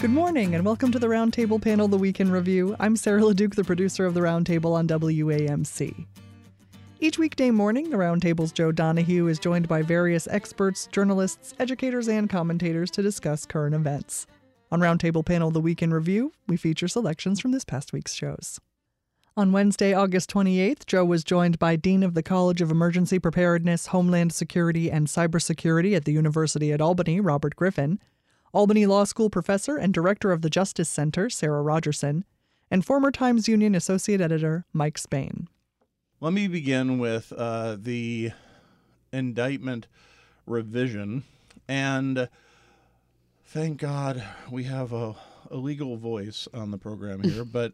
Good morning and welcome to the Roundtable Panel, the Week in Review. I'm Sarah LeDuc, the producer of the Roundtable on WAMC. Each weekday morning, the Roundtable's Joe Donahue is joined by various experts, journalists, educators, and commentators to discuss current events. On Roundtable Panel, the Week in Review, we feature selections from this past week's shows. On Wednesday, August 28th, Joe was joined by Dean of the College of Emergency Preparedness, Homeland Security, and Cybersecurity at the University at Albany, Robert Griffin, Albany Law School professor and director of the Justice Center, Sarah Rogerson, and former Times Union associate editor, Mike Spain. Let me begin with the indictment revision. And thank God we have a legal voice on the program here. But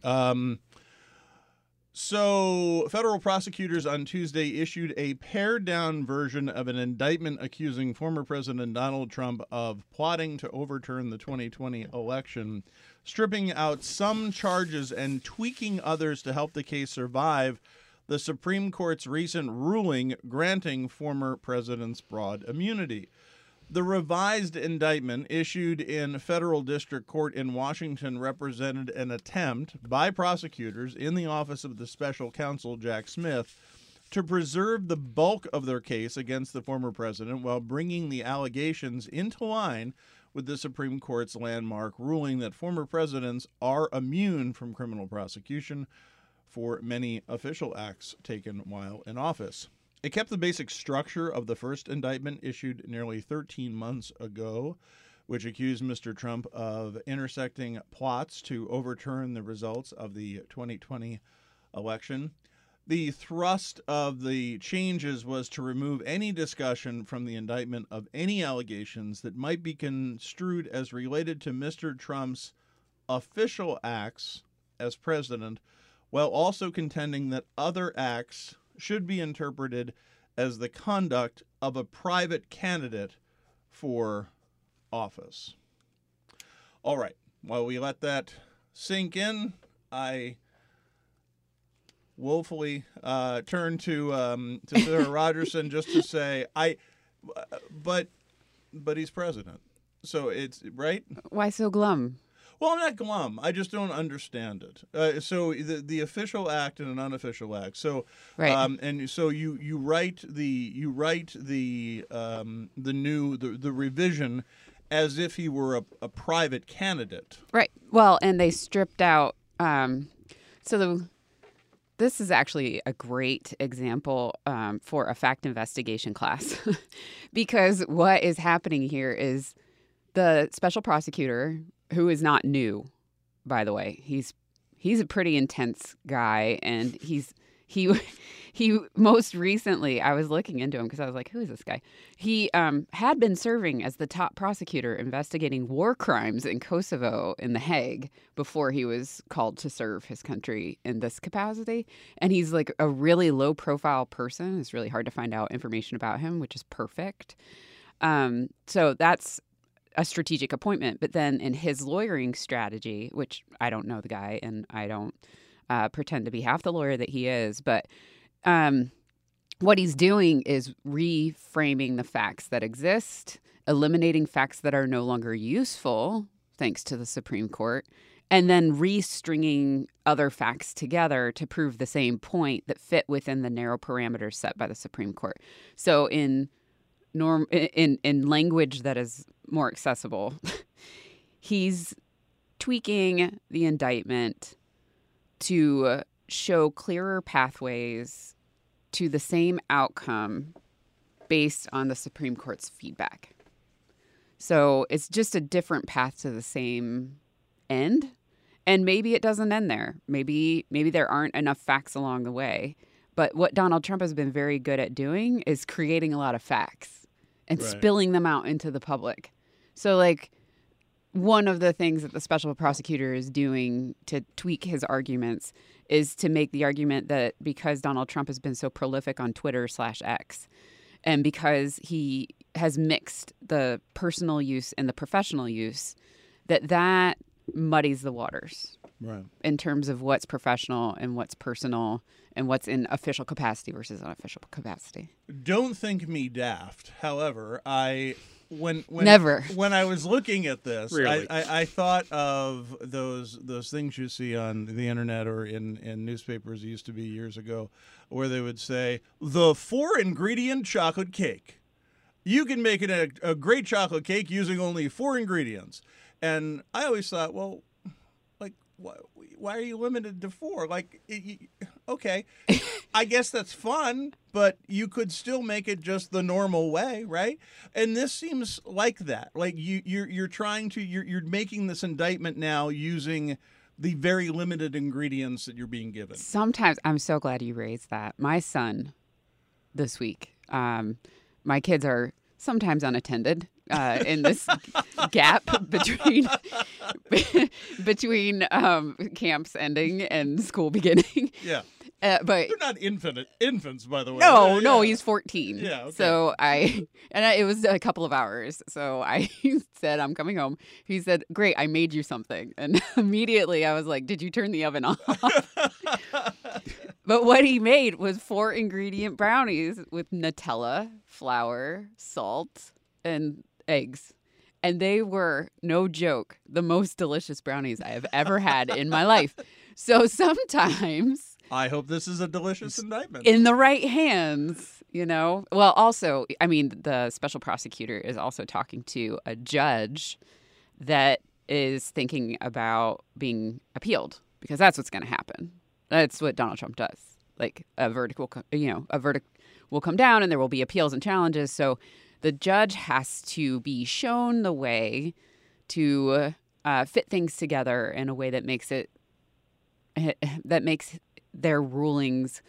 so federal prosecutors on Tuesday issued a pared-down version of an indictment accusing former President Donald Trump of plotting to overturn the 2020 election, stripping out some charges and tweaking others to help the case survive the Supreme Court's recent ruling granting former presidents broad immunity. The revised indictment issued in federal district court in Washington represented an attempt by prosecutors in the office of the special counsel, Jack Smith, to preserve the bulk of their case against the former president while bringing the allegations into line with the Supreme Court's landmark ruling that former presidents are immune from criminal prosecution for many official acts taken while in office. It kept the basic structure of the first indictment issued nearly 13 months ago, which accused Mr. Trump of intersecting plots to overturn the results of the 2020 election. The thrust of the changes was to remove any discussion from the indictment of any allegations that might be construed as related to Mr. Trump's official acts as president, while also contending that other acts should be interpreted as the conduct of a private candidate for office. All right, while we let that sink in, I woefully turn to Sarah Rogerson just to say, but he's president, so it's right. Why so glum? Well, I'm not glum. I just don't understand it. So the official act and an unofficial act. So right. And so you write the revision as if he were a private candidate. Right. Well, and they stripped out. This is actually a great example for a fact investigation class, because what is happening here is the special prosecutor, who is not new, by the way. He's a pretty intense guy, and he most recently, I was looking into him because I was like, who is this guy? He had been serving as the top prosecutor investigating war crimes in Kosovo in The Hague before he was called to serve his country in this capacity. And he's like a really low profile person. It's really hard to find out information about him, which is perfect. So that's a strategic appointment. But then in his lawyering strategy, which I don't know the guy and I don't pretend to be half the lawyer that he is, but what he's doing is reframing the facts that exist, eliminating facts that are no longer useful, thanks to the Supreme Court, and then restringing other facts together to prove the same point that fit within the narrow parameters set by the Supreme Court. So in language that is more accessible, he's tweaking the indictment to show clearer pathways to the same outcome based on the Supreme Court's feedback. So it's just a different path to the same end. And maybe it doesn't end there. Maybe there aren't enough facts along the way. But what Donald Trump has been very good at doing is creating a lot of facts and spilling them out into the public. So, like, one of the things that the special prosecutor is doing to tweak his arguments is to make the argument that because Donald Trump has been so prolific on Twitter/X, and because he has mixed the personal use and the professional use, that muddies the waters in terms of what's professional and what's personal and what's in official capacity versus unofficial capacity. Don't think me daft. However, I when Never. When I was looking at this, Really? I thought of those things you see on the internet or in newspapers. It used to be years ago, where they would say the 4-ingredient chocolate cake. You can make it a great chocolate cake using only 4 ingredients. And I always thought, well, like, why are you limited to 4? Like, okay, I guess that's fun, but you could still make it just the normal way, right? And this seems like that. Like you're trying to you're making this indictment now using the very limited ingredients that you're being given. Sometimes I'm so glad you raised that. My son this week, my kids are sometimes unattended in this gap between camps ending and school beginning. Yeah. But They're not infants, by the way. no, he's 14. Yeah, okay. So it was a couple of hours. So I said, I'm coming home. He said, great, I made you something. And immediately I was like, did you turn the oven off? But what he made was 4-ingredient brownies with Nutella, flour, salt, and eggs. And they were, no joke, the most delicious brownies I have ever had in my life. So sometimes, I hope this is a delicious indictment. in the right hands, well, also, I mean, the special prosecutor is also talking to a judge that is thinking about being appealed, because that's what's going to happen. That's what Donald Trump does. Like a verdict will come down and there will be appeals and challenges. So the judge has to be shown the way to fit things together in a way that makes their rulings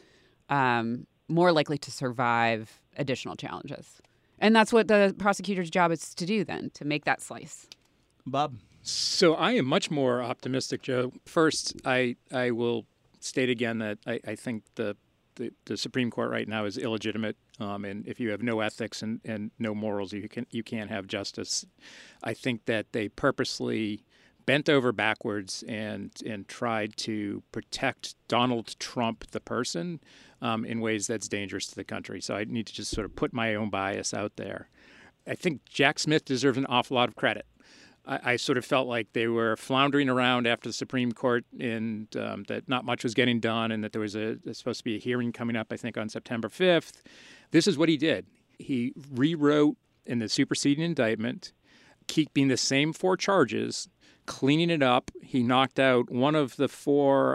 more likely to survive additional challenges. And that's what the prosecutor's job is to do then, to make that slice. Bob? So I am much more optimistic, Joe. First, I will state again that I think the Supreme Court right now is illegitimate, and if you have no ethics and no morals, you can't have justice. I think that they purposely bent over backwards and tried to protect Donald Trump, the person, in ways that's dangerous to the country. So I need to just sort of put my own bias out there. I think Jack Smith deserves an awful lot of credit. I sort of felt like they were floundering around after the Supreme Court and that not much was getting done and that there was supposed to be a hearing coming up, I think, on September 5th. This is what he did. He rewrote in the superseding indictment, keeping the same 4 charges, cleaning it up. He knocked out one of the 4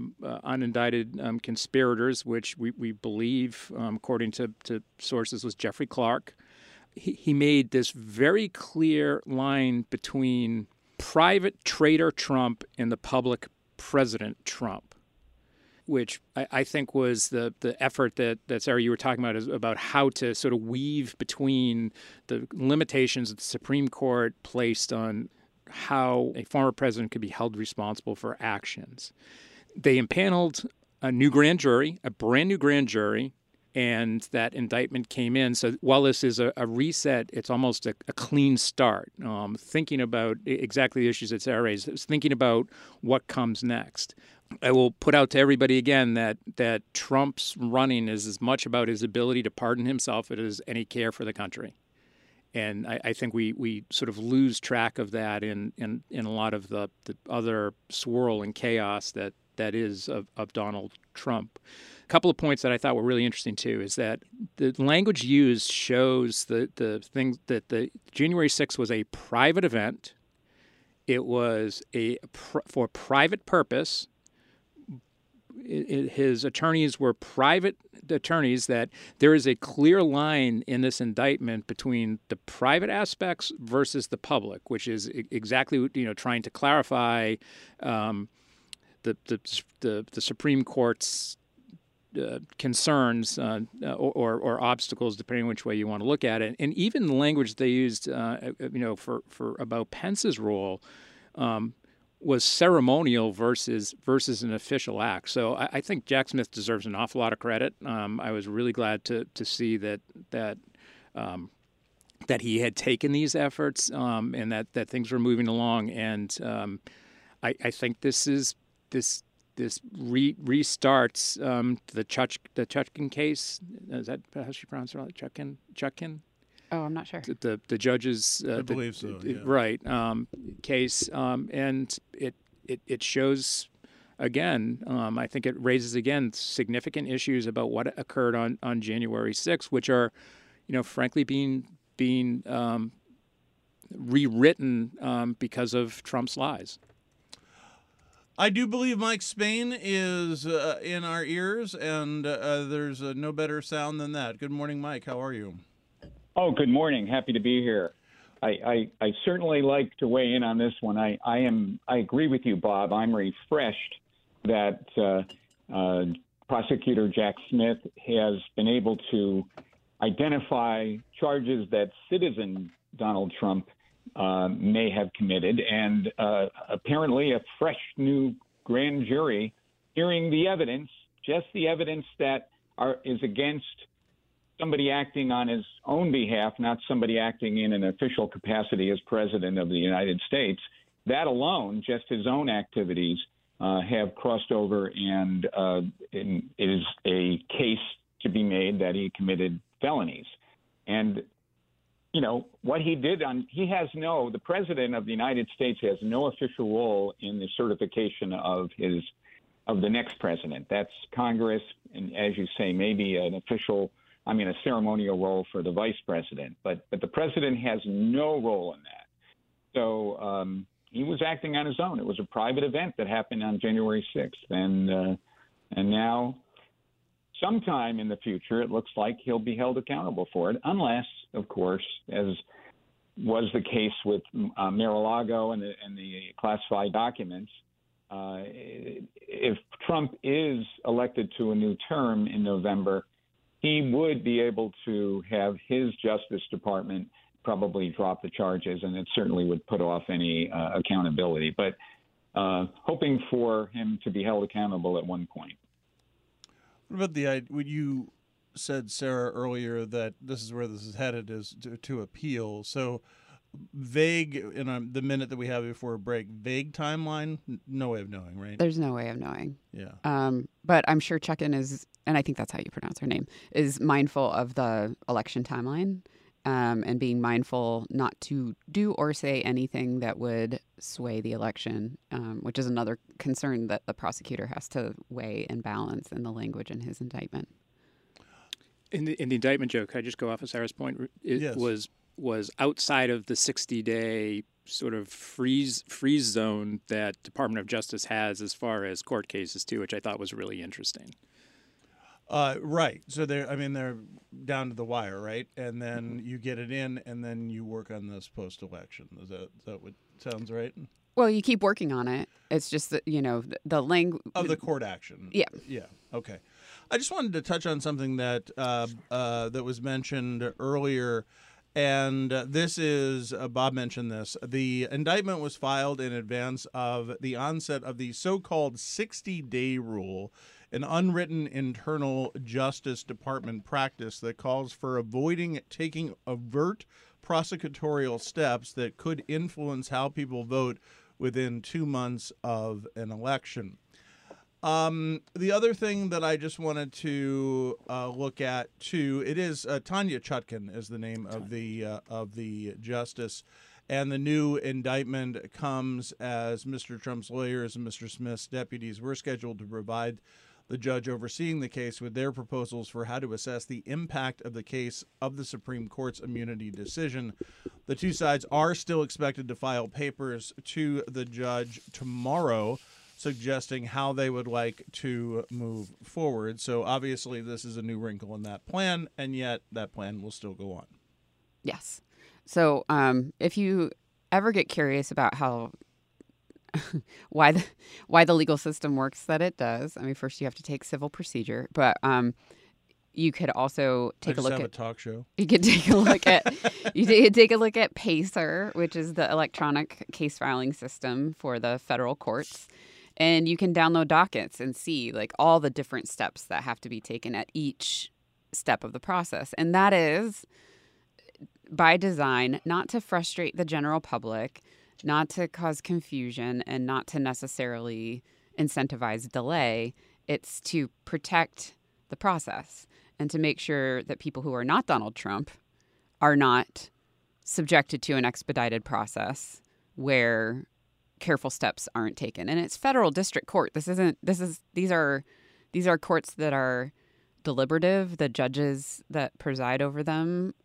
unindicted conspirators, which we believe, according to sources, was Jeffrey Clark. He made this very clear line between private traitor Trump and the public President Trump, which I think was the effort that Sarah, you were talking about, is about how to sort of weave between the limitations that the Supreme Court placed on how a former president could be held responsible for actions. They impaneled a new grand jury, a brand new grand jury, and that indictment came in. So while this is a reset, it's almost a clean start, thinking about exactly the issues that Sarah raised, thinking about what comes next. I will put out to everybody again that Trump's running is as much about his ability to pardon himself as it is any care for the country. And I think we sort of lose track of that in a lot of the other swirl and chaos that is of Donald Trump. A couple of points that I thought were really interesting, too, is that the language used shows the thing that the January 6th was a private event. It was for private purpose. His attorneys were private attorneys, that there is a clear line in this indictment between the private aspects versus the public, which is exactly, trying to clarify the Supreme Court's concerns or obstacles, depending on which way you want to look at it. And even the language they used, for about Pence's role, was ceremonial versus an official act. So I think Jack Smith deserves an awful lot of credit. I was really glad to see that he had taken these efforts and that things were moving along. And I think this restarts the Chutkan case. Is that how she pronounced it? Chutkan? Oh, I'm not sure. The judge's I believe so. Yeah. right case, and it shows again. I think it raises again significant issues about what occurred on January 6th, which are, frankly being rewritten because of Trump's lies. I do believe Mike Spain is in our ears, and there's no better sound than that. Good morning, Mike. How are you? Oh, good morning. Happy to be here. I certainly like to weigh in on this one. I agree with you, Bob. I'm refreshed that prosecutor Jack Smith has been able to identify charges that citizen Donald Trump may have committed, and apparently a fresh new grand jury hearing the evidence, just the evidence that is against somebody acting on his own behalf, not somebody acting in an official capacity as president of the United States. That alone, just his own activities, have crossed over, and it is a case to be made that he committed felonies. And what he did the president of the United States has no official role in the certification of the next president. That's Congress, and as you say, maybe a ceremonial role for the vice president. But the president has no role in that. So he was acting on his own. It was a private event that happened on January 6th, and now, sometime in the future, it looks like he'll be held accountable for it, unless, of course, as was the case with Mar-a-Lago and the classified documents, if Trump is elected to a new term in November, he would be able to have his Justice Department probably drop the charges, and it certainly would put off any accountability. But hoping for him to be held accountable at one point. What about when you said, Sarah, earlier that this is where this is headed, is to appeal? So vague, in the minute that we have before a break, vague timeline, no way of knowing, right? There's no way of knowing. Yeah. But I'm sure Chuckin is, and I think that's how you pronounce her name, is mindful of the election timeline. And being mindful not to do or say anything that would sway the election, which is another concern that the prosecutor has to weigh and balance in the language in his indictment. In the indictment, Joe, could I just go off of Sarah's point? It Yes. was outside of the 60-day sort of freeze zone that Department of Justice has as far as court cases too, which I thought was really interesting. Right. So they're down to the wire, right? And then you get it in, and then you work on this post-election. Is that what sounds right? Well, you keep working on it. It's just that, the language Of the court action. Yeah. Yeah. Okay. I just wanted to touch on something that that was mentioned earlier, and this is Bob mentioned this. The indictment was filed in advance of the onset of the so-called 60-day rule, an unwritten internal Justice Department practice that calls for avoiding taking overt prosecutorial steps that could influence how people vote within 2 months of an election. The other thing that I just wanted to look at too, it is Tanya Chutkan is the name of the justice, and the new indictment comes as Mr. Trump's lawyers and Mr. Smith's deputies were scheduled to provide the judge overseeing the case with their proposals for how to assess the impact of the case of the Supreme Court's immunity decision. The two sides are still expected to file papers to the judge tomorrow, suggesting how they would like to move forward. So obviously this is a new wrinkle in that plan, and yet that plan will still go on. Yes. So if you ever get curious about how why the legal system works that it does, I mean, first you have to take civil procedure, but you could also take a look at a talk show. You could take a look at take a look at PACER, which is the electronic case filing system for the federal courts. And you can download dockets and see like all the different steps that have to be taken at each step of the process. And that is by design, not to frustrate the general public, not to cause confusion, and not to necessarily incentivize delay. It's to protect the process and to make sure that people who are not Donald Trump are not subjected to an expedited process where careful steps aren't taken. And it's federal district court. These are courts that are deliberative. The judges that preside over them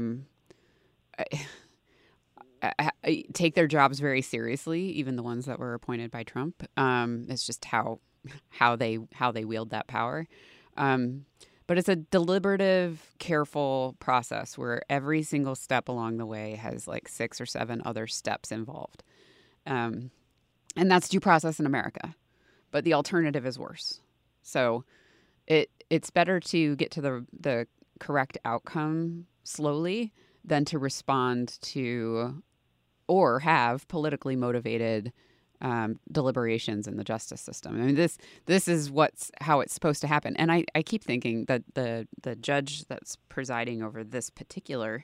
take their jobs very seriously, even the ones that were appointed by Trump. It's just how they wield that power. But it's a deliberative, careful process where every single step along the way has like 6 or 7 other steps involved. And that's due process in America. But the alternative is worse. So it's better to get to the correct outcome slowly than to respond to or have politically motivated deliberations in the justice system. I mean, this is how it's supposed to happen. And I keep thinking that the judge that's presiding over this particular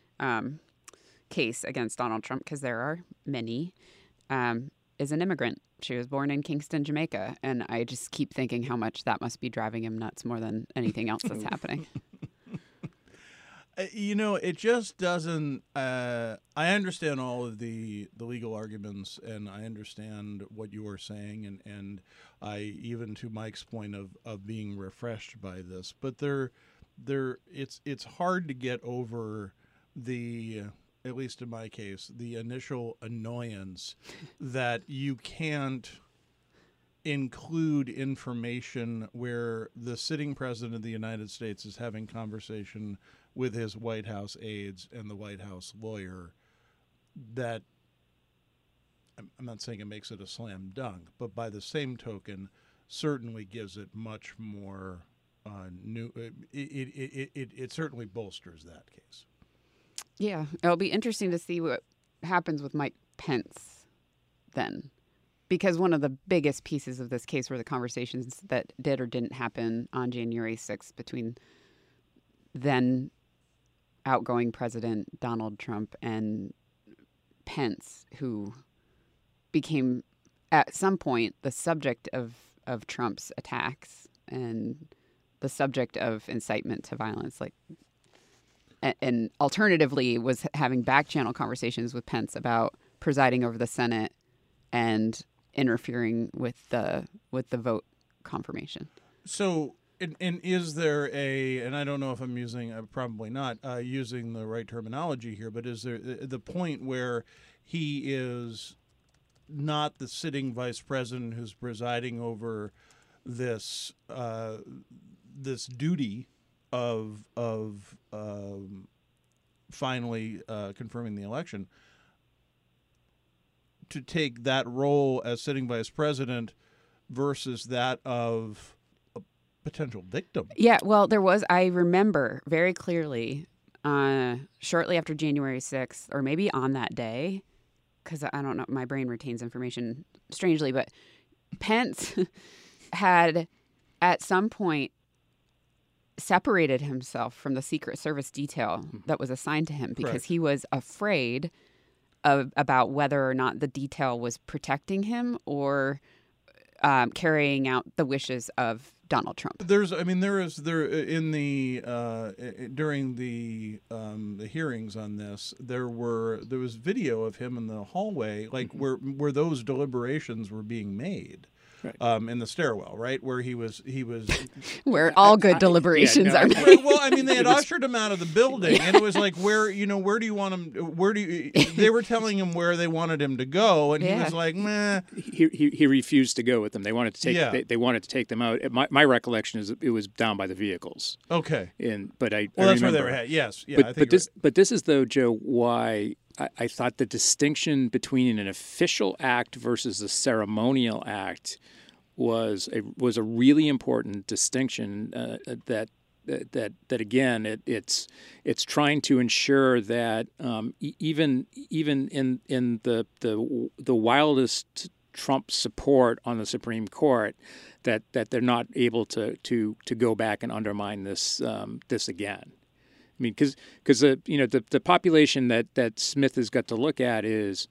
case against Donald Trump, because there are many, is an immigrant. She was born in Kingston, Jamaica. And I just keep thinking how much that must be driving him nuts more than anything else that's happening. It just doesn't. I understand all of the legal arguments, and I understand what you are saying, and I even to Mike's point of being refreshed by this. But it's hard to get over at least in my case, the initial annoyance that you can't include information where the sitting president of the United States is having conversation with his White House aides and the White House lawyer. That, I'm not saying it makes it a slam dunk, but by the same token, certainly gives it much more it certainly bolsters that case. Yeah, it'll be interesting to see what happens with Mike Pence then. Because one of the biggest pieces of this case were the conversations that did or didn't happen on January 6th between then outgoing President Donald Trump and Pence, who became at some point the subject of Trump's attacks and the subject of incitement to violence. And alternatively was having back channel conversations with Pence about presiding over the Senate and interfering with the vote confirmation. So, and is there and I don't know if I'm using, probably not using the right terminology here, but is there the point where he is not the sitting vice president who's presiding over this this duty of finally confirming the election, to take that role as sitting vice president versus that of a potential victim? Yeah, well, I remember very clearly shortly after January 6th, or maybe on that day, because I don't know, my brain retains information strangely, but Pence had at some point separated himself from the Secret Service detail that was assigned to him because he was afraid about whether or not the detail was protecting him or carrying out the wishes of Donald Trump. During the hearings on this, there was video of him in the hallway, where those deliberations were being made. Right. In the stairwell, right, where he was where all good deliberations are made. Well, I mean, they had ushered him out of the building, and it was like, where do you want him? They were telling him where they wanted him to go, and he was like, meh. He refused to go with them. They wanted to take they wanted to take them out. My recollection is it was down by the vehicles. Okay. That's where they were at. Yes. Yeah. But this is though, Joe, why I thought the distinction between an official act versus a ceremonial act was a really important distinction. That again, it's trying to ensure that even in the wildest Trump support on the Supreme Court, that they're not able to go back and undermine this again. I mean, because the population that Smith has got to look at is,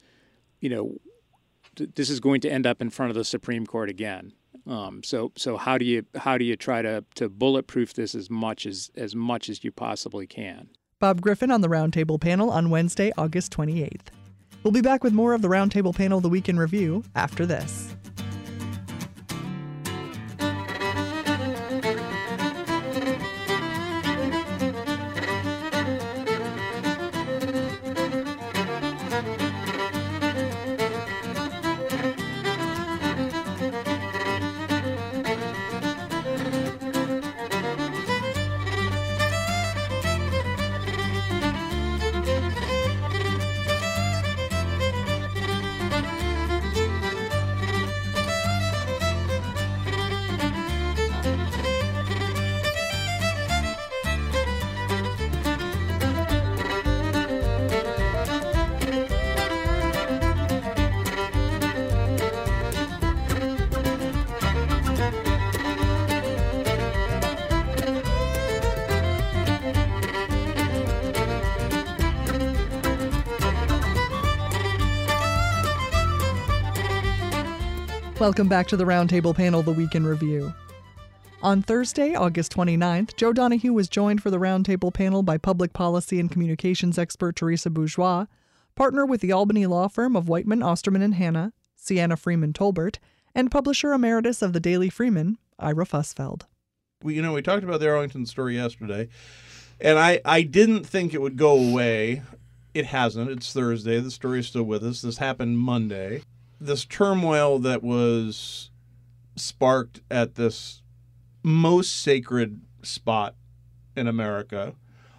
this is going to end up in front of the Supreme Court again. So how do you try to bulletproof this as much as you possibly can? Bob Griffin on the Roundtable panel on Wednesday, August 28th. We'll be back with more of the Roundtable panel, The Week in Review, after this. Welcome back to the Roundtable panel, The Week in Review. On Thursday, August 29th, Joe Donahue was joined for the Roundtable panel by public policy and communications expert Teresa Bourgeois, partner with the Albany law firm of Whiteman, Osterman and Hanna, Sienna Freeman Tolbert, and publisher emeritus of the Daily Freeman, Ira Fussfeld. We talked about the Arlington story yesterday, and I didn't think it would go away. It hasn't. It's Thursday. The story is still with us. This happened Monday. This turmoil that was sparked at this most sacred spot in America,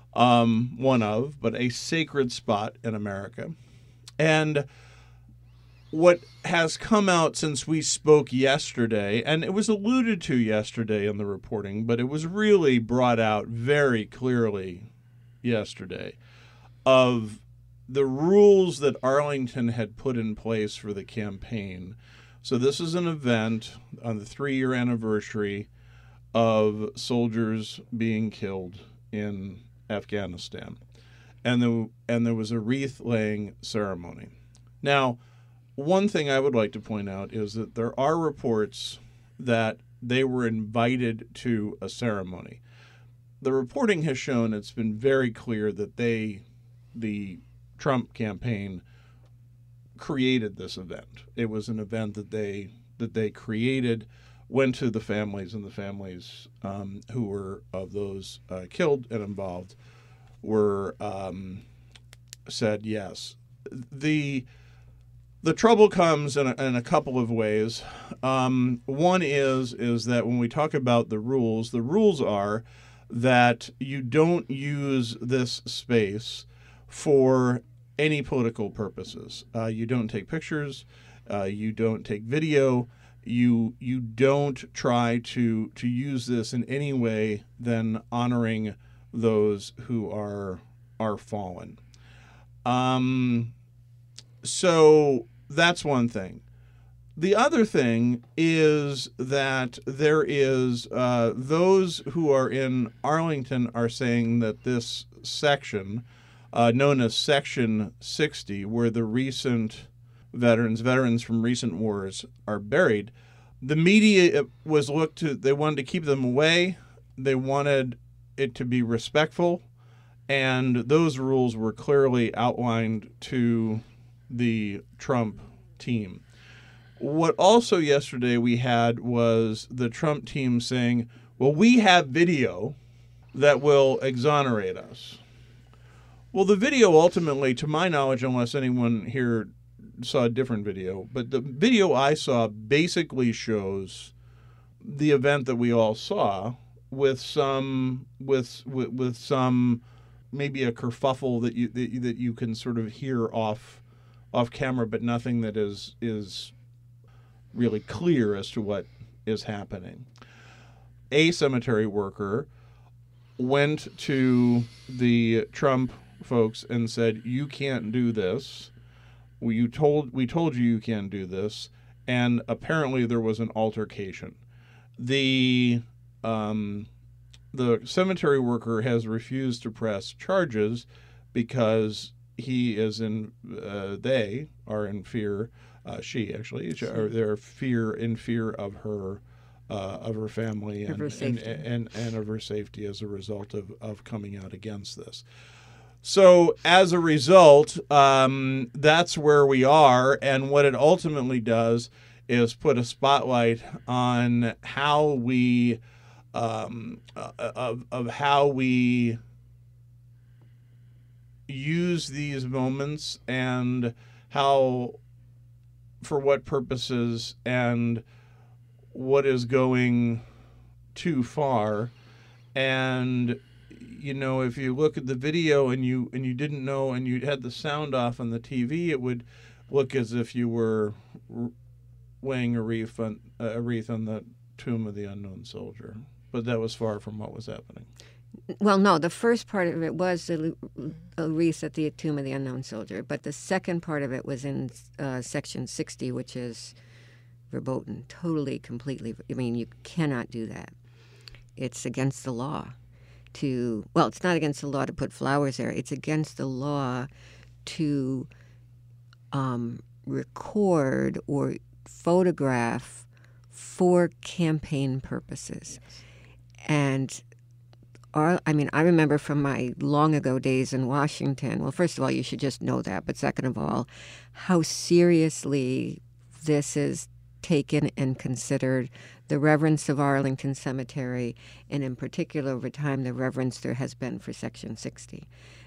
but a sacred spot in America. And what has come out since we spoke yesterday, and it was alluded to yesterday in the reporting, but it was really brought out very clearly yesterday, of the rules that Arlington had put in place for the campaign. So this is an event on the 3-year anniversary of soldiers being killed in Afghanistan. And there was a wreath-laying ceremony. Now, one thing I would like to point out is that there are reports that they were invited to a ceremony. The reporting has shown it's been very clear that the Trump campaign created this event. It was an event that they created, went to the families, and the families who were of those killed and involved were said yes. The trouble comes in a couple of ways. One is that when we talk about the rules are that you don't use this space for any political purposes. You don't take pictures. You don't take video. You don't try to use this in any way than honoring those who are fallen. So that's one thing. The other thing is that there is those who are in Arlington are saying that this section, known as Section 60, where the recent veterans from recent wars are buried, the media they wanted to keep them away. They wanted it to be respectful, and those rules were clearly outlined to the Trump team. What also yesterday we had was the Trump team saying, well, we have video that will exonerate us. Well, the video ultimately, to my knowledge, unless anyone here saw a different video, but the video I saw basically shows the event that we all saw with some maybe a kerfuffle that you can sort of hear off camera, but nothing that is really clear as to what is happening. A cemetery worker went to the Trump folks and said, "You can't do this. We told you can't do this," and apparently there was an altercation. The cemetery worker has refused to press charges because he is they are in fear. She actually, they're in fear of her family and of her safety as a result of coming out against this. So as a result, that's where we are, and what it ultimately does is put a spotlight on how we of how we use these moments and how, for what purposes, and what is going too far. And if you look at the video and you didn't know and you had the sound off on the TV, it would look as if you were weighing a wreath on the tomb of the unknown soldier. But that was far from what was happening. Well, no, the first part of it was a wreath at the tomb of the unknown soldier, but the second part of it was in Section 60, which is verboten, totally, completely. I mean, you cannot do that. It's against the law it's not against the law to put flowers there. It's against the law to record or photograph for campaign purposes. And I remember from my long ago days in Washington, well, first of all, you should just know that, but second of all, how seriously this is taken and considered, the reverence of Arlington Cemetery, and in particular over time the reverence there has been for Section 60,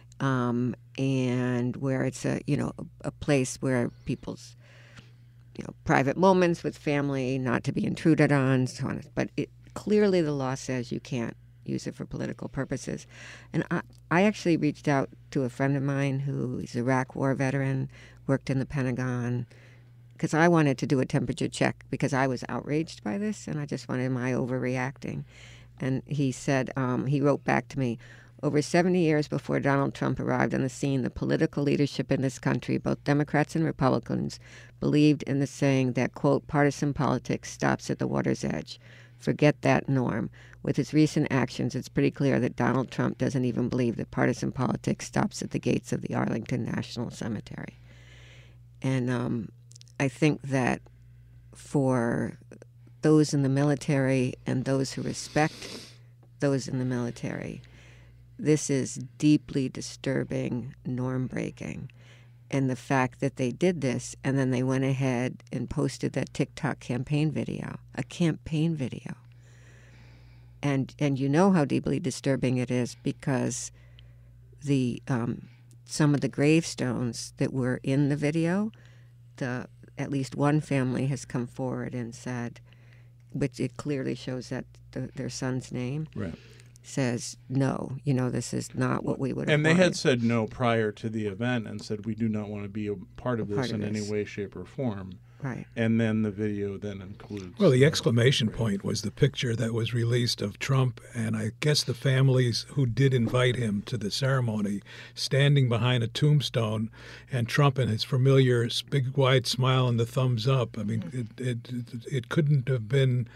and where it's a place where people's private moments with family not to be intruded on, so on. But clearly the law says you can't use it for political purposes. And I actually reached out to a friend of mine who is an Iraq War veteran, worked in the Pentagon, because I wanted to do a temperature check because I was outraged by this and I just wanted, am I overreacting? And he said, he wrote back to me, over 70 years before Donald Trump arrived on the scene, the political leadership in this country, both Democrats and Republicans, believed in the saying that, quote, partisan politics stops at the water's edge. Forget that norm. With his recent actions, it's pretty clear that Donald Trump doesn't even believe that partisan politics stops at the gates of the Arlington National Cemetery. And I think that for those in the military and those who respect those in the military, this is deeply disturbing, norm-breaking. And the fact that they did this and then they went ahead and posted that TikTok campaign video, a campaign video. And you know how deeply disturbing it is because the some of the gravestones that were in the video, at least one family has come forward and said, which it clearly shows that their son's name, right, says, no, this is not what we would have And they wanted. had said no prior to the event and said, we do not want to be a part of this in any way, shape, or form. Right. And then the video then includes... Well, the exclamation point was the picture that was released of Trump and I guess the families who did invite him to the ceremony standing behind a tombstone and Trump and his familiar big wide smile and the thumbs up. I mean, it couldn't have been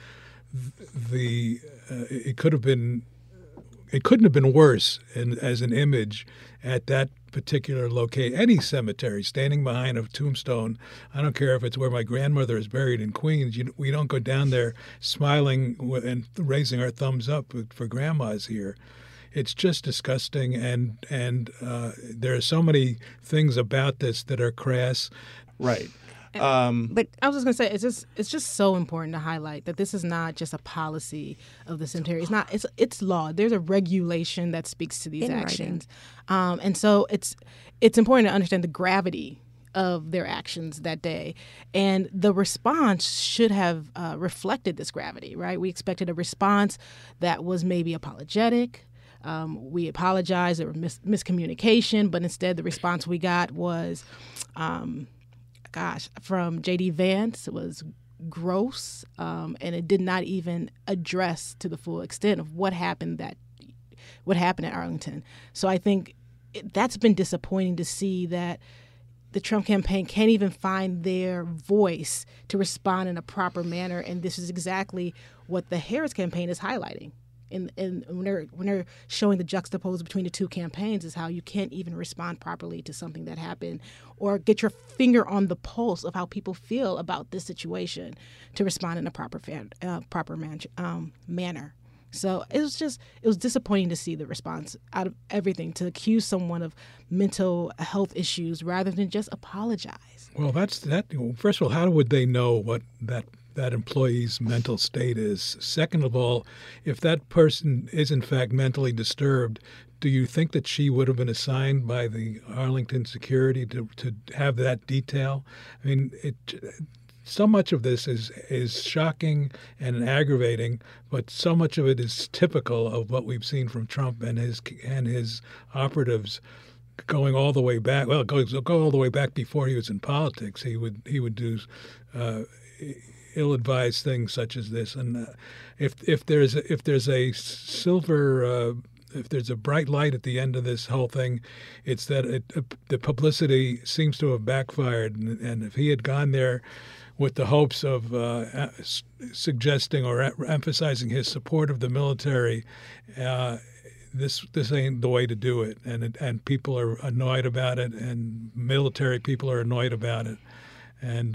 it couldn't have been worse as an image at that particular location. Any cemetery, standing behind a tombstone, I don't care if it's where my grandmother is buried in Queens, we don't go down there smiling and raising our thumbs up for grandma's here. It's just disgusting, and there are so many things about this that are crass. Right. But I was just going to say, it's just so important to highlight that this is not just a policy of the cemetery. It's law. There's a regulation that speaks to these actions, and so it's important to understand the gravity of their actions that day, and the response should have reflected this gravity. Right? We expected a response that was maybe apologetic. We apologized. There was miscommunication, but instead the response we got was. From J.D. Vance, it was gross, and it did not even address to the full extent of what happened at Arlington. So I think that's been disappointing to see that the Trump campaign can't even find their voice to respond in a proper manner, and this is exactly what the Harris campaign is highlighting. And when they're showing the juxtapose between the two campaigns is how you can't even respond properly to something that happened or get your finger on the pulse of how people feel about this situation to respond in a proper manner. So it was disappointing to see the response out of everything, to accuse someone of mental health issues rather than just apologize. Well, that's that. First of all, how would they know what that employee's mental state is? Second of all, if that person is in fact mentally disturbed, do you think that she would have been assigned by the Arlington security to have that detail? I mean, so much of this is shocking and aggravating, but so much of it is typical of what we've seen from Trump and his operatives going all the way back. Well, go all the way back before he was in politics. He would do ill-advised things such as this. And if there's a silver if there's a bright light at the end of this whole thing, it's that the publicity seems to have backfired. And if he had gone there with the hopes of suggesting or emphasizing his support of the military, this ain't the way to do it. And people are annoyed about it, and military people are annoyed about it. And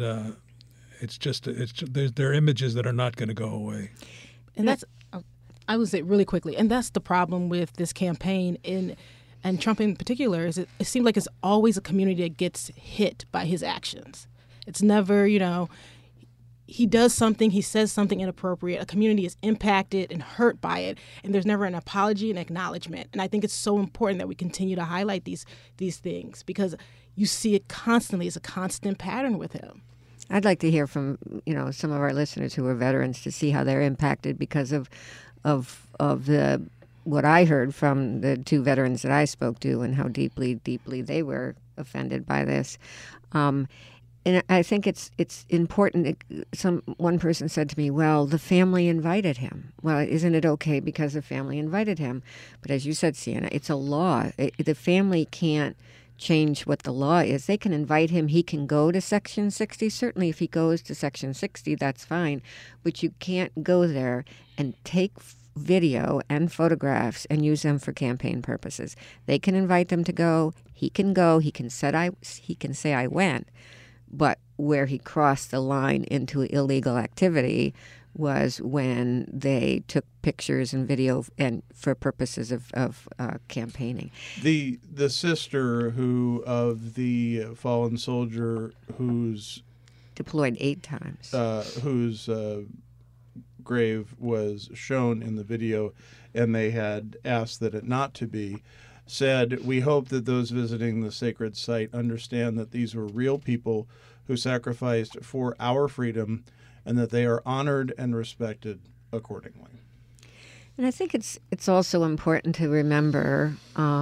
there are images that are not going to go away. And that's, I would say really quickly, and that's the problem with this campaign and Trump in particular, is it seems like it's always a community that gets hit by his actions. It's never, he does something, he says something inappropriate, a community is impacted and hurt by it, and there's never an apology and acknowledgement. And I think it's so important that we continue to highlight these things, because you see it constantly. It's a constant pattern with him. I'd like to hear from some of our listeners who are veterans to see how they're impacted because of the what I heard from the two veterans that I spoke to, and how deeply they were offended by this. And I think it's important. One person said to me, "Well, the family invited him." Well, isn't it okay because the family invited him? But as you said, Sienna, it's a law. The family can't change what the law is. They can invite him. He can go to Section 60. Certainly, if he goes to Section 60, that's fine. But you can't go there and take video and photographs and use them for campaign purposes. They can invite them to go. He can go. He can say I went. But where he crossed the line into illegal activity was when they took pictures and video and for purposes of campaigning. The sister of the fallen soldier who's deployed 8 times, whose grave was shown in the video, and they had asked that it not to be, said, "We hope that those visiting the sacred site understand that these were real people who sacrificed for our freedom, and that they are honored and respected accordingly." And I think it's also important to remember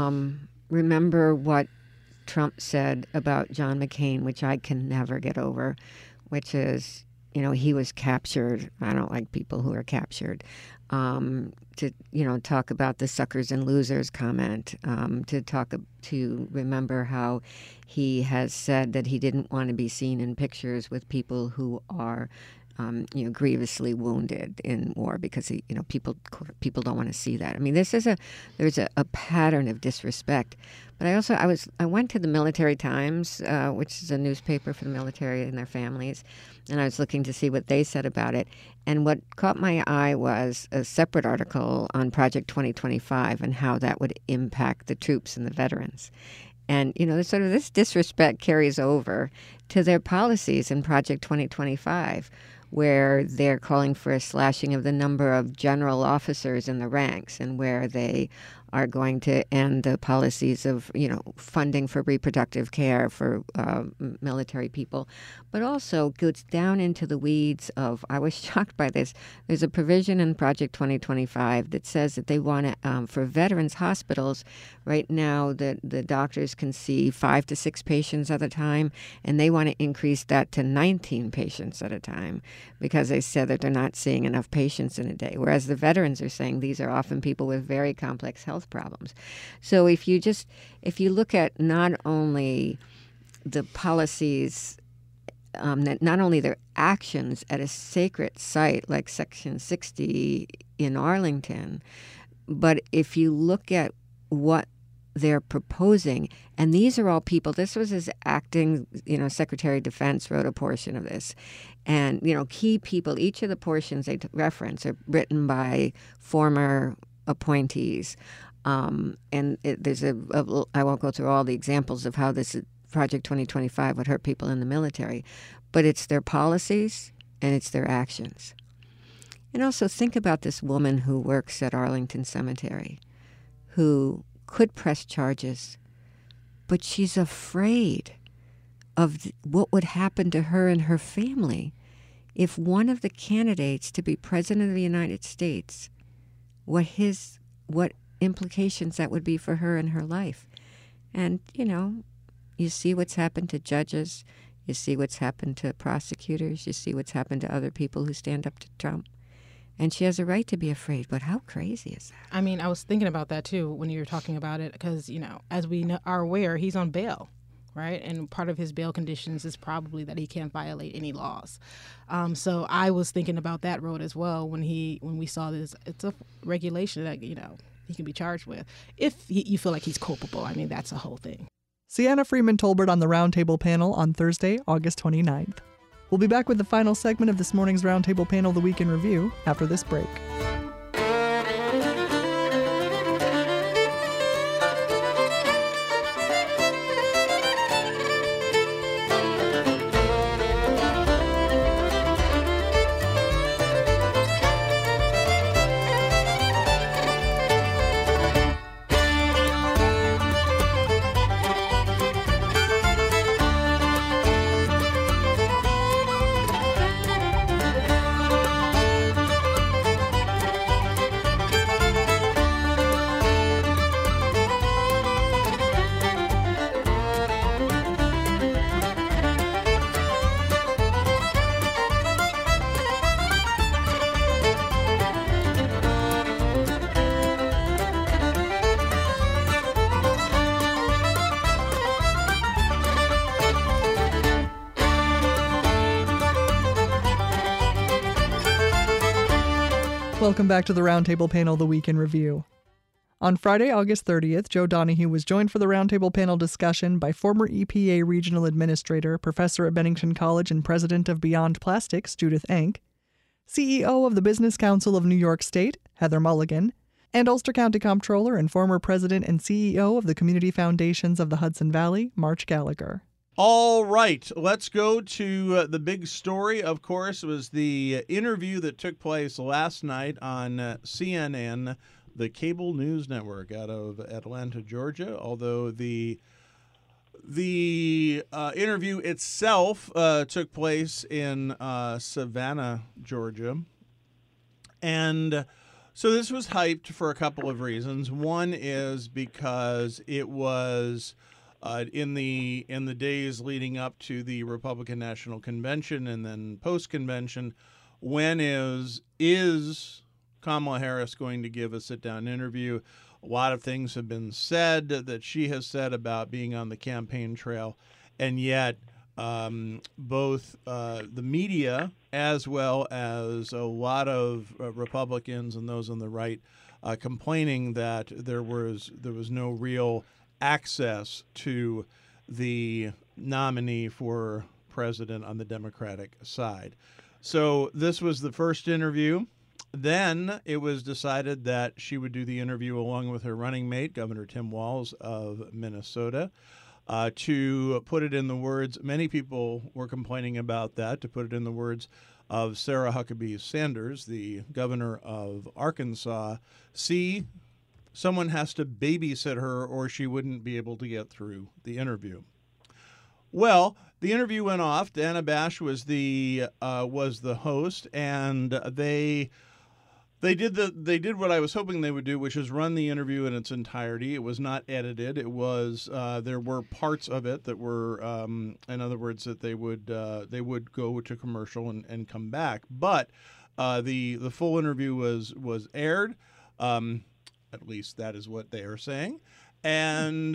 what Trump said about John McCain, which I can never get over, which is, he was captured. I don't like people who are captured. To talk about the suckers and losers comment, to remember how he has said that he didn't want to be seen in pictures with people who are grievously wounded in war, because people don't want to see that. I mean, there's a pattern of disrespect. But I went to the Military Times, which is a newspaper for the military and their families, and I was looking to see what they said about it. And what caught my eye was a separate article on Project 2025 and how that would impact the troops and the veterans. And, sort of this disrespect carries over to their policies in Project 2025, where they're calling for a slashing of the number of general officers in the ranks, and where they are going to end the policies of, funding for reproductive care for military people, but also goes down into the weeds of, I was shocked by this, there's a provision in Project 2025 that says that they want to, for veterans hospitals, right now the doctors can see 5 to 6 patients at a time, and they want to increase that to 19 patients at a time, because they said that they're not seeing enough patients in a day, whereas the veterans are saying these are often people with very complex health problems. So if you look at not only the policies, not only their actions at a sacred site like Section 60 in Arlington, but if you look at what they're proposing, and these are all people. This was his acting, Secretary of Defense wrote a portion of this, and key people. Each of the portions they reference are written by former appointees, there's I won't go through all the examples of how this Project 2025 would hurt people in the military, but it's their policies and it's their actions. And also think about this woman who works at Arlington Cemetery, who could press charges, but she's afraid of what would happen to her and her family if one of the candidates to be president of the United States, what implications that would be for her and her life. And, you see what's happened to judges, you see what's happened to prosecutors, you see what's happened to other people who stand up to Trump. And she has a right to be afraid, but how crazy is that? I mean, I was thinking about that, too, when you were talking about it, because, as we are aware, he's on bail, right? And part of his bail conditions is probably that he can't violate any laws. So I was thinking about that road as well when we saw this. It's a regulation that, he can be charged with if you feel like he's culpable. I mean, that's a whole thing. Sienna Freeman Tolbert on the Roundtable panel on Thursday, August 29th. We'll be back with the final segment of this morning's Roundtable panel, The Week in Review, after this break. Welcome back to the Roundtable panel, The Week in Review. On Friday, August 30th, Joe Donahue was joined for the Roundtable panel discussion by former EPA Regional Administrator, Professor at Bennington College and President of Beyond Plastics, Judith Enck, CEO of the Business Council of New York State, Heather Mulligan, and Ulster County Comptroller and former President and CEO of the Community Foundations of the Hudson Valley, March Gallagher. All right, let's go to the big story. Of course, was the interview that took place last night on CNN, the cable news network out of Atlanta, Georgia. Although the interview itself took place in Savannah, Georgia, and so this was hyped for a couple of reasons. One is because it was in the days leading up to the Republican National Convention and then post-convention, when is Kamala Harris going to give a sit-down interview? A lot of things have been said that she has said about being on the campaign trail, and yet both the media as well as a lot of Republicans and those on the right complaining that there was no real access to the nominee for president on the Democratic side. So this was the first interview. Then it was decided that she would do the interview along with her running mate, Governor Tim Walz of Minnesota. To put it in the words, many people were complaining about that, to put it in the words of Sarah Huckabee Sanders, the governor of Arkansas, someone has to babysit her or she wouldn't be able to get through the interview. Well, the interview went off. Dana Bash was the host, and they did what I was hoping they would do, which is run the interview in its entirety. It was not edited. It was there were parts of it that were, in other words, that they would go to commercial and come back. But the full interview was aired. At least that is what they are saying. And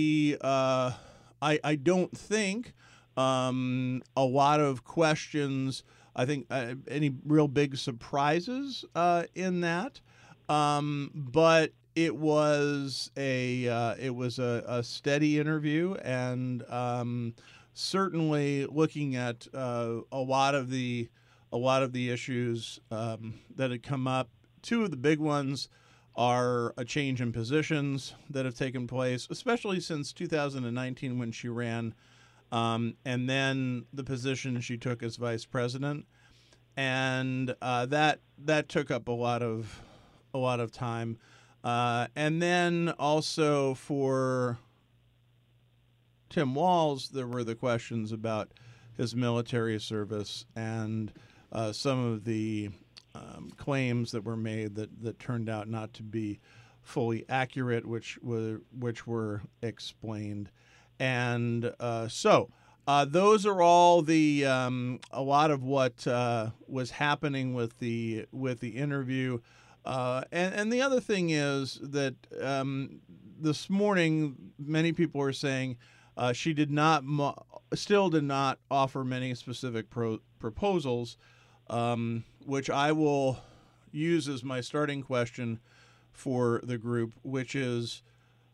I don't think a lot of questions, I think any real big surprises in that. But it was a steady interview, and certainly looking at a lot of the issues that had come up. Two of the big ones are a change in positions that have taken place, especially since 2019 when she ran, and then the position she took as vice president, and that took up a lot of time, and then also for Tim Walz, there were the questions about his military service and some of the claims that were made that turned out not to be fully accurate, which were explained, and so those are all the a lot of what was happening with the interview, and the other thing is that this morning many people are saying she still did not offer many specific proposals. Which I will use as my starting question for the group, which is,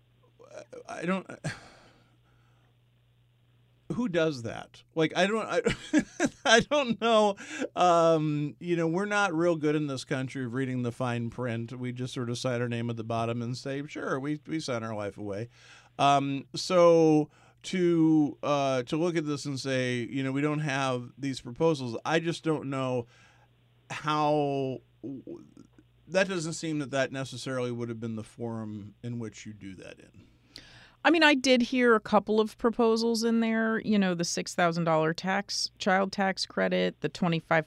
who does that? Like, I don't know. We're not real good in this country of reading the fine print. We just sort of sign our name at the bottom and say, sure, we sign our life away. So to look at this and say, we don't have these proposals, I just don't know how. That doesn't seem that necessarily would have been the forum in which you do that in. I mean, I did hear a couple of proposals in there, the $6,000 child tax credit, the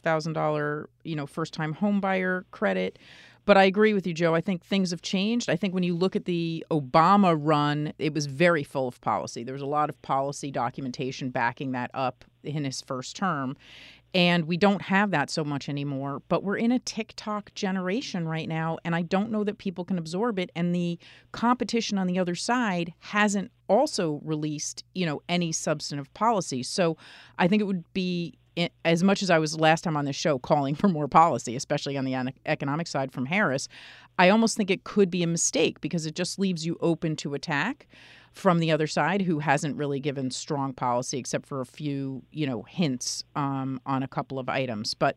$25,000, first-time home buyer credit. But I agree with you, Joe. I think things have changed. I think when you look at the Obama run, it was very full of policy. There was a lot of policy documentation backing that up in his first term. And we don't have that so much anymore. But we're in a TikTok generation right now, and I don't know that people can absorb it. And the competition on the other side hasn't also released, any substantive policy. So I think it would be, as much as I was last time on this show calling for more policy, especially on the economic side from Harris, I almost think it could be a mistake because it just leaves you open to attack from the other side, who hasn't really given strong policy except for a few, hints on a couple of items. But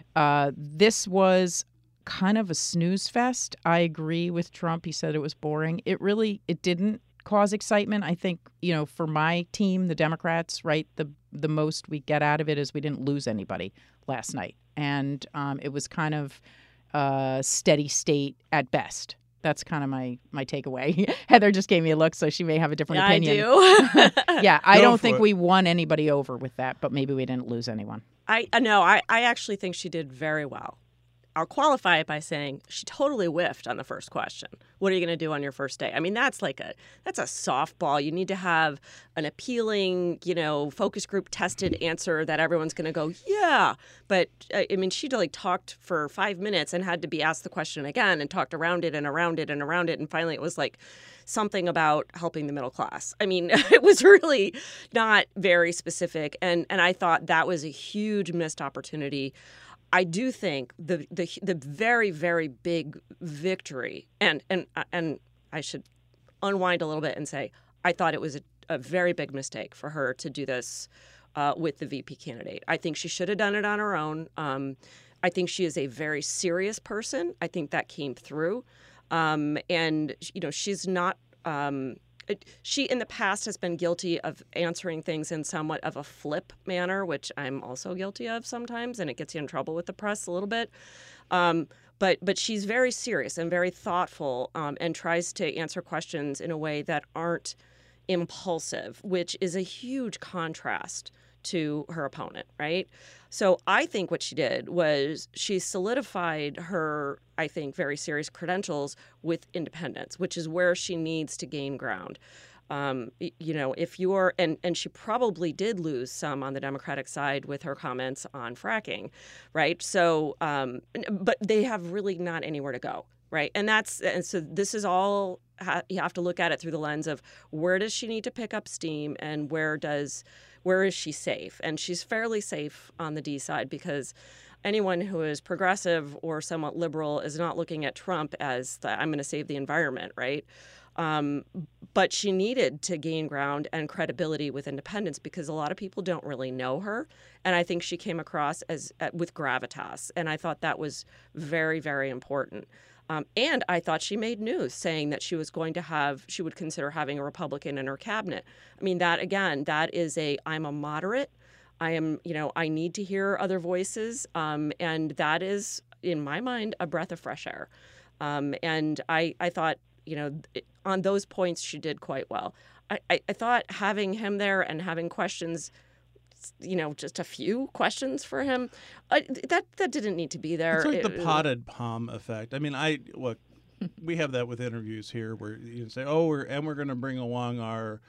this was kind of a snooze fest. I agree with Trump. He said it was boring. It didn't cause excitement. I think, for my team, the Democrats, right, the most we get out of it is we didn't lose anybody last night. And it was kind of steady state at best. That's kind of my takeaway. Heather just gave me a look, so she may have a different opinion. I do. Yeah, I don't think we won anybody over with that, but maybe we didn't lose anyone. I actually think she did very well. I'll qualify it by saying she totally whiffed on the first question. What are you going to do on your first day? I mean, that's a softball. You need to have an appealing, focus group tested answer that everyone's going to go, yeah. But I mean, she talked for 5 minutes and had to be asked the question again and talked around it and around it and around it. And finally it was something about helping the middle class. I mean, it was really not very specific. And I thought that was a huge missed opportunity. I do think the very, very big victory, and I should unwind a little bit and say I thought it was a very big mistake for her to do this with the VP candidate. I think she should have done it on her own. I think she is a very serious person. I think that came through, and she's not. She, in the past, has been guilty of answering things in somewhat of a flip manner, which I'm also guilty of sometimes, and it gets you in trouble with the press a little bit. But she's very serious and very thoughtful and tries to answer questions in a way that aren't impulsive, which is a huge contrast to her opponent, right? So I think what she did was she solidified her, I think, very serious credentials with independence, which is where she needs to gain ground. If you're, and she probably did lose some on the Democratic side with her comments on fracking, right? So, but they have really not anywhere to go, right? And so this is all, you have to look at it through the lens of where does she need to pick up steam and where is she safe? And she's fairly safe on the D side because anyone who is progressive or somewhat liberal is not looking at Trump as I'm going to save the environment, right? But she needed to gain ground and credibility with independents because a lot of people don't really know her. And I think she came across as with gravitas. And I thought that was very, very important. And I thought she made news saying that she would consider having a Republican in her cabinet. I mean, that is I'm a moderate. I need to hear other voices. And that is, in my mind, a breath of fresh air. And I thought, on those points, she did quite well. I thought having him there and having questions, just a few questions for him, that didn't need to be there. It's like the potted palm effect. I mean, we have that with interviews here where you say, we're going to bring along our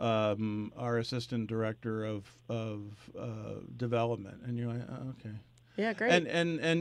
assistant director of development, and you're like, oh, okay. Yeah, great. And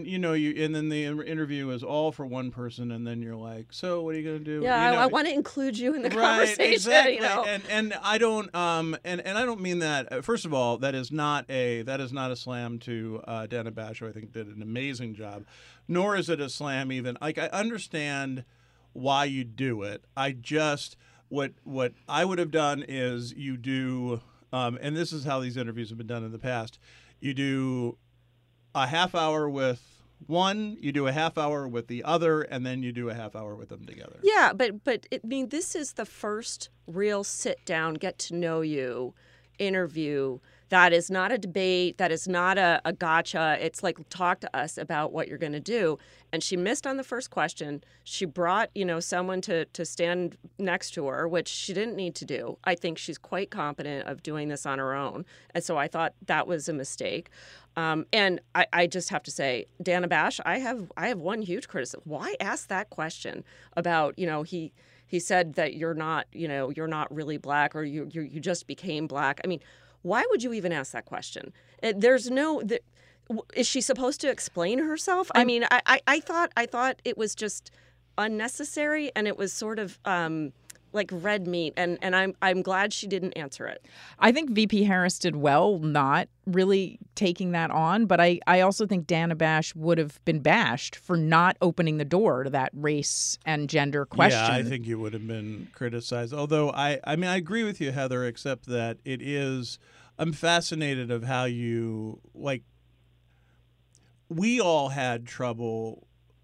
then the interview is all for one person, and then you're like, so what are you going to do? Yeah, I want to include you in the right, conversation. Exactly. And I don't and I don't mean that. First of all, that is not a slam to Dana Bash, who I think did an amazing job. Nor is it a slam even. Like, I understand why you do it. I just what I would have done is you do, and this is how these interviews have been done in the past. You do a half hour with one, you do a half hour with the other, and then you do a half hour with them together. Yeah, but this is the first real sit down, get to know you interview. That is not a debate. That is not a gotcha. It's like, talk to us about what you're going to do. And she missed on the first question. She brought, someone to stand next to her, which she didn't need to do. I think she's quite competent of doing this on her own. And so I thought that was a mistake. And I just have to say, Dana Bash, I have one huge criticism. Why ask that question about, he said that you're not really black, or you just became black. I mean, why would you even ask that question? Is she supposed to explain herself? I mean, I thought it was just unnecessary, and it was sort of like red meat, and I'm glad she didn't answer it. I think VP Harris did well not really taking that on, but I also think Dana Bash would have been bashed for not opening the door to that race and gender question. Yeah, I think you would have been criticized. Although I agree with you, Heather, except that I'm fascinated of how you, like, we all had trouble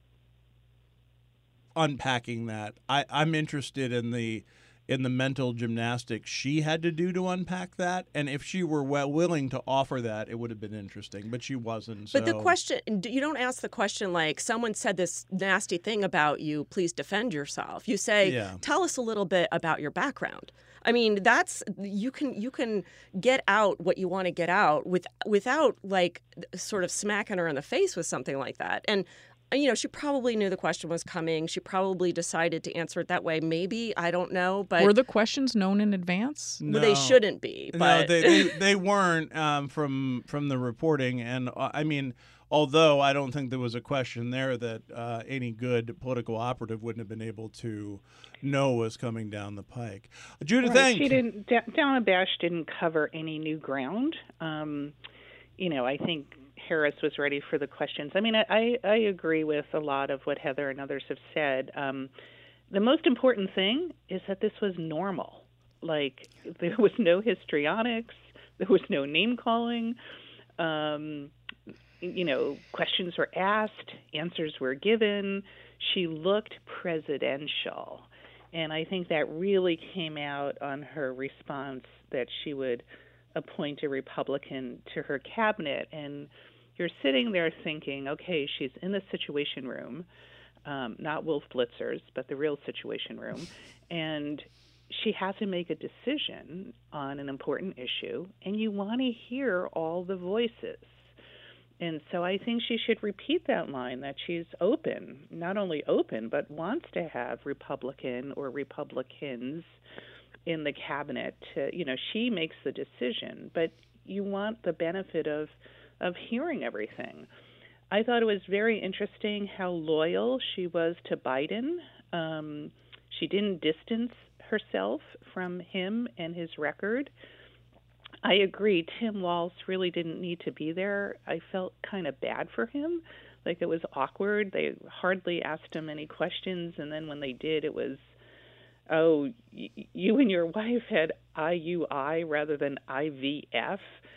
unpacking that. I'm interested in the mental gymnastics she had to do to unpack that, and if she were willing to offer that, it would have been interesting, but she wasn't. So. But the question, you don't ask the question like, someone said this nasty thing about you, please defend yourself. You say, tell us a little bit about your background. I mean, you can get out what you want to get out without like sort of smacking her in the face with something like that. And she probably knew the question was coming. She probably decided to answer it that way. Maybe, I don't know. But were the questions known in advance? No. Well, they shouldn't be. But no, they weren't from the reporting. And I mean, although I don't think there was a question there that any good political operative wouldn't have been able to know was coming down the pike. Judith, right. She didn't. Dana Bash didn't cover any new ground. I think Harris was ready for the questions. I mean, I agree with a lot of what Heather and others have said. The most important thing is that this was normal. Like, there was no histrionics. There was no name-calling. Questions were asked. Answers were given. She looked presidential. And I think that really came out on her response that she would appoint a Republican to her cabinet. And you're sitting there thinking, okay, she's in the Situation Room, not Wolf Blitzers, but the real Situation Room, and she has to make a decision on an important issue, and you want to hear all the voices. And so I think she should repeat that line, that she's open, not only open, but wants to have Republican or Republicans in the cabinet. She makes the decision, but you want the benefit of hearing everything. I thought it was very interesting how loyal she was to Biden. She didn't distance herself from him and his record. I agree. Tim Walz really didn't need to be there. I felt kind of bad for him. Like, it was awkward. They hardly asked him any questions, and then when they did, it was, oh, you and your wife had IUI rather than IVF.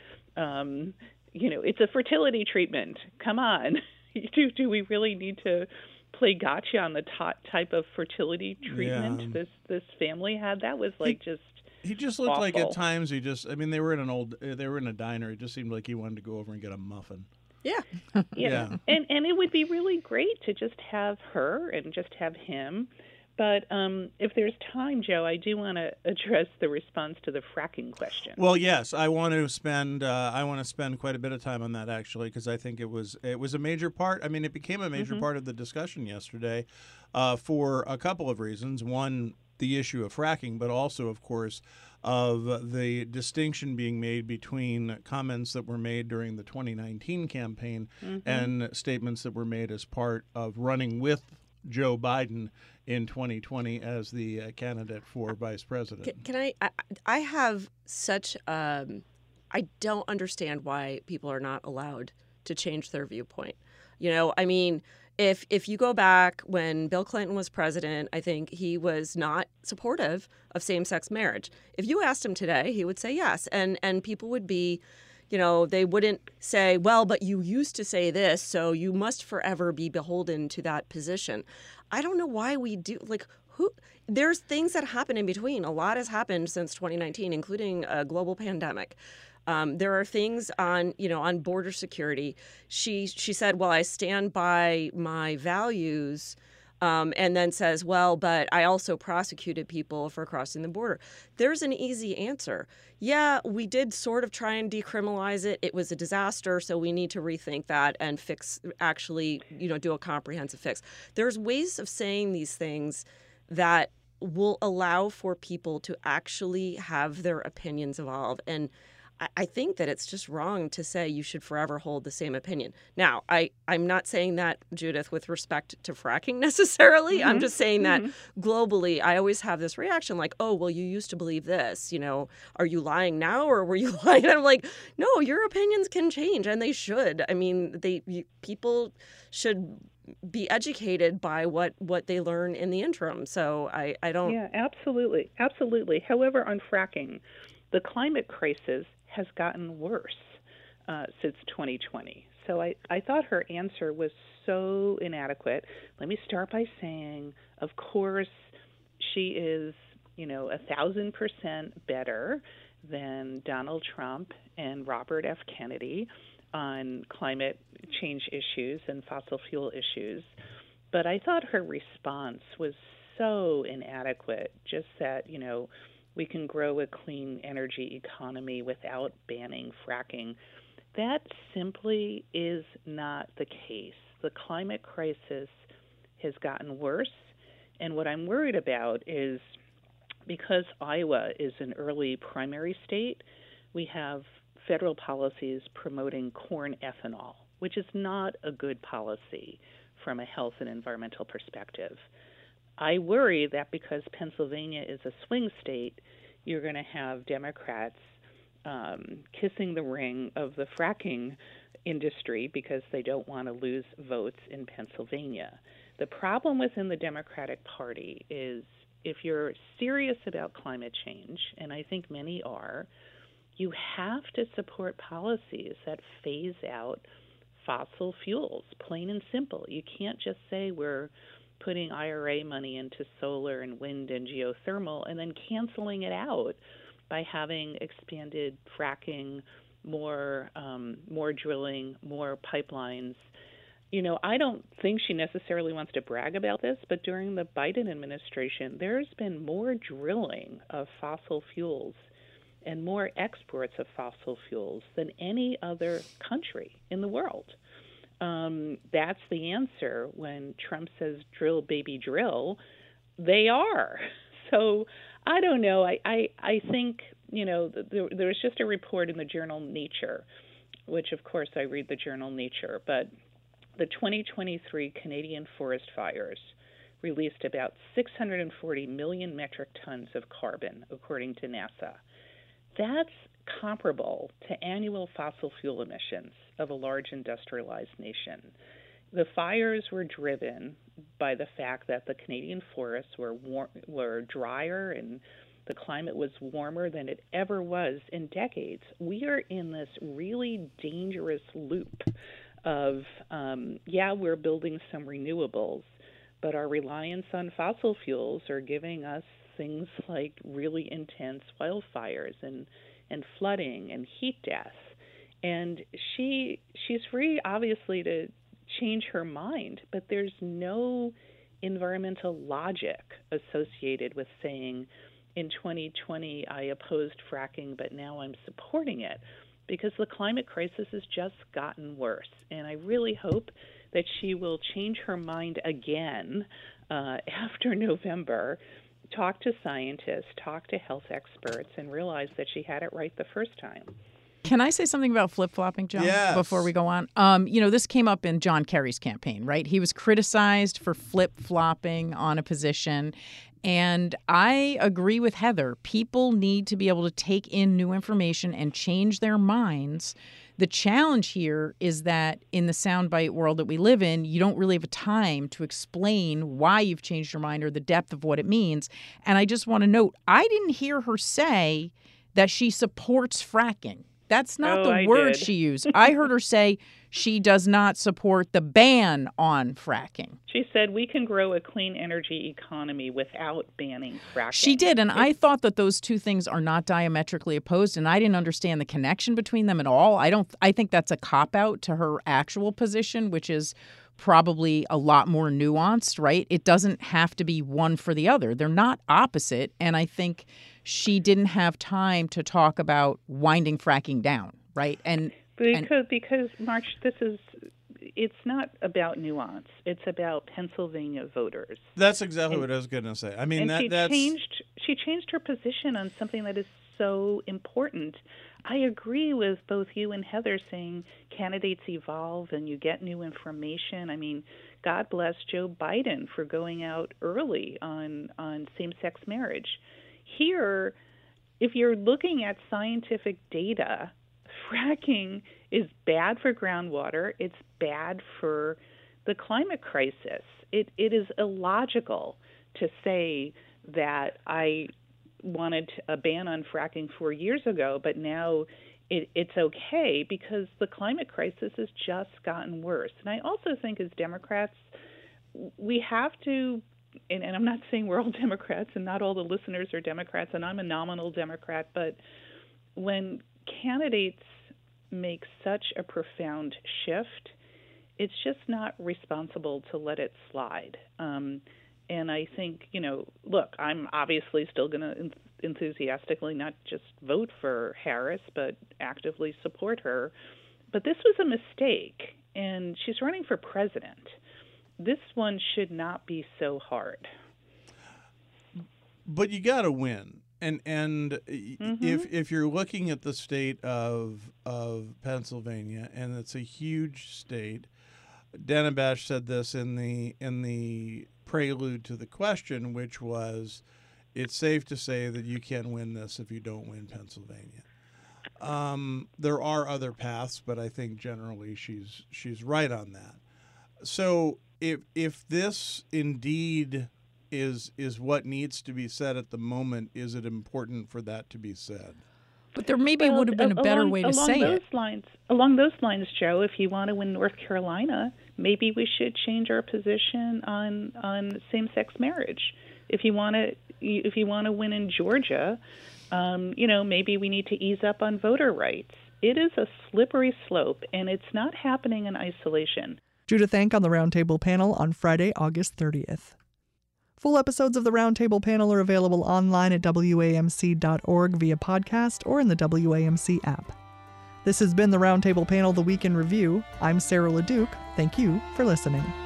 It's a fertility treatment. Come on. Do we really need to play gotcha on the type of fertility treatment this family had? That was He just looked awful. like at times they were in a diner. It just seemed like he wanted to go over and get a muffin. Yeah. Yeah. And it would be really great to just have her and just have him. But if there's time, Joe, I do want to address the response to the fracking question. Well, yes, I want to spend quite a bit of time on that, actually, because I think it was a major part. I mean, it became a major part of the discussion yesterday for a couple of reasons. One, the issue of fracking, but also, of course, of the distinction being made between comments that were made during the 2019 campaign and statements that were made as part of running with Joe Biden in 2020 as the candidate for vice president. Can I have such I don't understand why people are not allowed to change their viewpoint. I mean, if you go back when Bill Clinton was president, I think he was not supportive of same-sex marriage. If you asked him today, he would say yes, and people would be, they wouldn't say, well, but you used to say this, so you must forever be beholden to that position. I don't know why we do, there's things that happen in between. A lot has happened since 2019, including a global pandemic. There are things on border security. She said, well, I stand by my values, and then says, well, but I also prosecuted people for crossing the border. There's an easy answer. Yeah, we did sort of try and decriminalize it. It was a disaster, so we need to rethink that and do a comprehensive fix. There's ways of saying these things that will allow for people to actually have their opinions evolve. And I think that it's just wrong to say you should forever hold the same opinion. Now, I'm not saying that, Judith, with respect to fracking necessarily. I'm just saying that globally, I always have this reaction like, oh, well, you used to believe this. Are you lying now or were you lying? And I'm like, no, your opinions can change, and they should. I mean, people should be educated by what they learn in the interim. So I don't. Yeah, absolutely. Absolutely. However, on fracking, the climate crisis has gotten worse since 2020. So I thought her answer was so inadequate. Let me start by saying, of course, she is, 1,000% better than Donald Trump and Robert F. Kennedy on climate change issues and fossil fuel issues. But I thought her response was so inadequate, just that, we can grow a clean energy economy without banning fracking. That simply is not the case. The climate crisis has gotten worse, and what I'm worried about is because Iowa is an early primary state, we have federal policies promoting corn ethanol, which is not a good policy from a health and environmental perspective. I worry that because Pennsylvania is a swing state, you're going to have Democrats kissing the ring of the fracking industry because they don't want to lose votes in Pennsylvania. The problem within the Democratic Party is if you're serious about climate change, and I think many are, you have to support policies that phase out fossil fuels, plain and simple. You can't just say we're putting IRA money into solar and wind and geothermal and then canceling it out by having expanded fracking, more drilling, more pipelines. I don't think she necessarily wants to brag about this, but during the Biden administration, there's been more drilling of fossil fuels and more exports of fossil fuels than any other country in the world. That's the answer when Trump says drill, baby, drill. They are. So I don't know. I think, there was just a report in the journal Nature, which, of course, I read the journal Nature, but the 2023 Canadian forest fires released about 640 million metric tons of carbon, according to NASA. That's comparable to annual fossil fuel emissions of a large industrialized nation. The fires were driven by the fact that the Canadian forests were drier and the climate was warmer than it ever was in decades. We are in this really dangerous loop of, we're building some renewables, but our reliance on fossil fuels are giving us things like really intense wildfires and flooding and heat death. And she's free, obviously, to change her mind, but there's no environmental logic associated with saying, in 2020, I opposed fracking, but now I'm supporting it, because the climate crisis has just gotten worse. And I really hope that she will change her mind again after November, talk to scientists, talk to health experts, and realize that she had it right the first time. Can I say something about flip-flopping, John, before we go on? This came up in John Kerry's campaign, right? He was criticized for flip-flopping on a position. And I agree with Heather. People need to be able to take in new information and change their minds. The challenge here is that in the soundbite world that we live in, you don't really have a time to explain why you've changed your mind or the depth of what it means. And I just want to note, I didn't hear her say that she supports fracking. That's not the word she used. I heard her say she does not support the ban on fracking. She said we can grow a clean energy economy without banning fracking. She did, and I thought that those two things are not diametrically opposed, and I didn't understand the connection between them at all. I think that's a cop-out to her actual position, which is probably a lot more nuanced, right? It doesn't have to be one for the other. They're not opposite, and I think she didn't have time to talk about winding fracking down, right? Because March, it's not about nuance. It's about Pennsylvania voters. That's exactly what I was going to say. I mean, she changed her position on something that is so important. I agree with both you and Heather saying candidates evolve and you get new information. I mean, God bless Joe Biden for going out early on same-sex marriage. Here, if you're looking at scientific data, fracking is bad for groundwater. It's bad for the climate crisis. It is illogical to say that I wanted a ban on fracking 4 years ago, but now it's okay because the climate crisis has just gotten worse. And I also think as Democrats, we have to, and I'm not saying we're all Democrats and not all the listeners are Democrats, and I'm a nominal Democrat, but when candidates make such a profound shift, it's just not responsible to let it slide. And I think, look, I'm obviously still going to enthusiastically not just vote for Harris, but actively support her. But this was a mistake, and she's running for president. This one should not be so hard. But you got to win. And if you're looking at the state of Pennsylvania, and it's a huge state, Dana Bash said this in the prelude to the question, which was, it's safe to say that you can win this if you don't win Pennsylvania. There are other paths, but I think generally she's right on that. So if this indeed is what needs to be said at the moment, is it important for that to be said? But there maybe would have been a better way to say it. Along those lines, Joe, if you want to win North Carolina, maybe we should change our position on same-sex marriage. If you want to win in Georgia, maybe we need to ease up on voter rights. It is a slippery slope, and it's not happening in isolation. Judith Enck on the Roundtable panel on Friday, August 30th. Full episodes of the Roundtable panel are available online at WAMC.org via podcast or in the WAMC app. This has been the Roundtable panel, The Week in Review. I'm Sarah LeDuc. Thank you for listening.